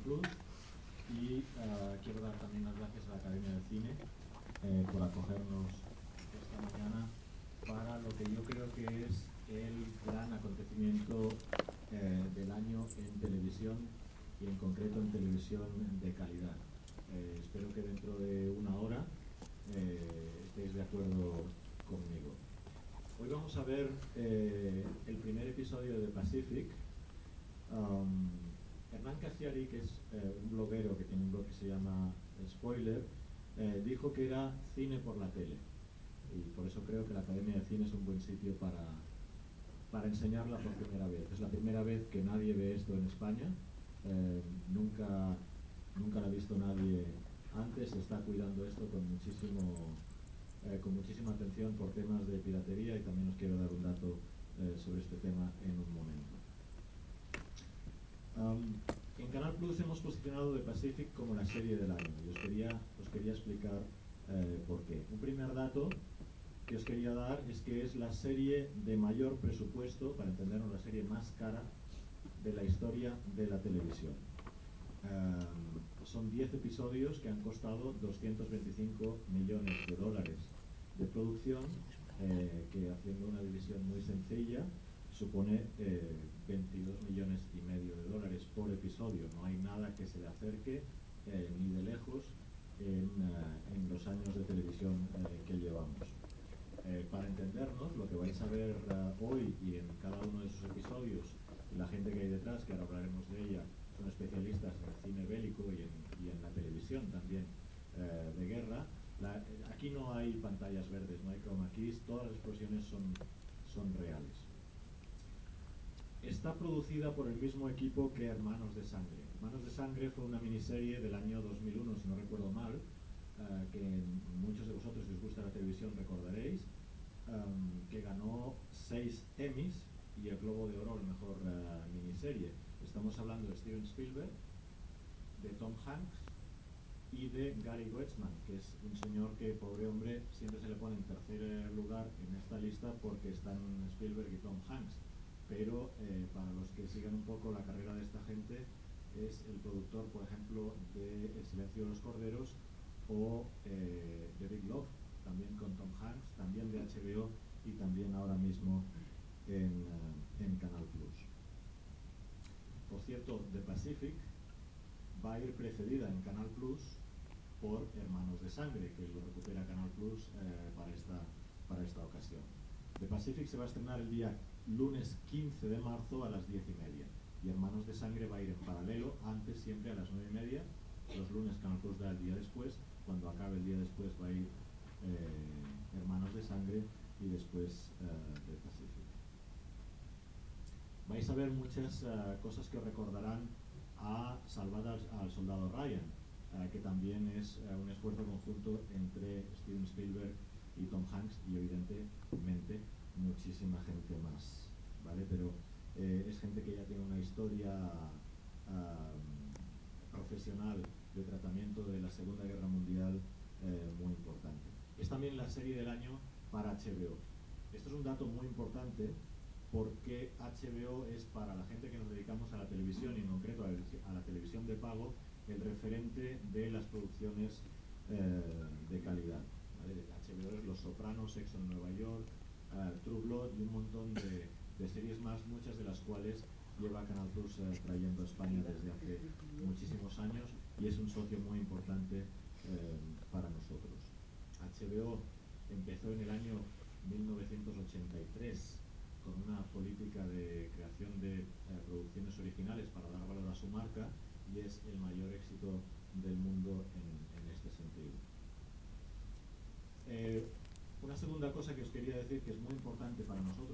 Plus y quiero dar también las gracias a la Academia de Cine por acogernos esta mañana para lo que yo creo que es el gran acontecimiento del año en televisión y en concreto en televisión de calidad. Espero que dentro de una hora estéis de acuerdo conmigo. Hoy vamos a ver el primer episodio de Pacific. Hernán Casiari, que es un bloguero que tiene un blog que se llama Spoiler, dijo que era cine por la tele. Y por eso creo que la Academia de Cine es un buen sitio para enseñarla por primera vez. Es la primera vez que nadie ve esto en España. Nunca lo ha visto nadie antes. Se está cuidando esto con muchísima atención por temas de piratería, y también os quiero dar un dato sobre este tema en un momento. En Canal Plus hemos posicionado The Pacific como la serie del año y os quería explicar por qué. Un primer dato que os quería dar es que es la serie de mayor presupuesto, para entendernos, la serie más cara de la historia de la televisión. Son 10 episodios que han costado 225 millones de dólares de producción, que haciendo una división muy sencilla supone 22 millones y medio de dólares por episodio. No hay nada que se le acerque ni de lejos en los años de televisión que llevamos. Para entendernos, lo que vais a ver hoy y en cada uno de esos episodios, y la gente que hay detrás, que ahora hablaremos de ella, son especialistas en el cine bélico y en la televisión también de guerra. Aquí no hay pantallas verdes, no hay chroma keys, todas las explosiones son reales. Está producida por el mismo equipo que Hermanos de Sangre. Hermanos de Sangre fue una miniserie del año 2001, si no recuerdo mal, que muchos de vosotros, si os gusta la televisión, recordaréis, que ganó 6 Emmys y el Globo de Oro a la mejor miniserie. Estamos hablando de Steven Spielberg, de Tom Hanks y de Gary Goetzman, que es un señor que, pobre hombre, siempre se le pone en tercer lugar en esta lista porque están Spielberg y Tom Hanks. Pero para los que sigan un poco la carrera de esta gente, es el productor, por ejemplo, de El silencio de los corderos o de Big Love, también con Tom Hanks, también de HBO y también ahora mismo en Canal Plus. Por cierto, The Pacific va a ir precedida en Canal Plus por Hermanos de Sangre, que lo recupera Canal Plus para esta ocasión. The Pacific se va a estrenar el día lunes 15 de marzo a las 10:30 y Hermanos de Sangre va a ir en paralelo, antes siempre a las 9:30. Los lunes Canal Plus da el día después. Cuando acabe el día después va a ir Hermanos de Sangre y después The Pacific. Vais a ver muchas cosas que os recordarán a Salvar al Soldado Ryan, que también es un esfuerzo conjunto entre Steven Spielberg y Tom Hanks y evidentemente muchísima gente más, ¿vale? Pero es gente que ya tiene una historia profesional de tratamiento de la Segunda Guerra Mundial muy importante. Es también la serie del año para HBO. Esto es un dato muy importante porque HBO es, para la gente que nos dedicamos a la televisión y en concreto a la televisión de pago, el referente de las producciones de calidad, ¿vale? HBO es Los Sopranos, Sexo en Nueva York, True Blood y un montón de series más, muchas de las cuales lleva Canal Plus trayendo a España desde hace muchísimos años y es un socio muy importante para nosotros. HBO empezó en el año 1983 con una política de creación de producciones originales para dar valor a su marca y es el mayor éxito del mundo en este sentido. Una segunda cosa que os quería decir, que es muy importante para nosotros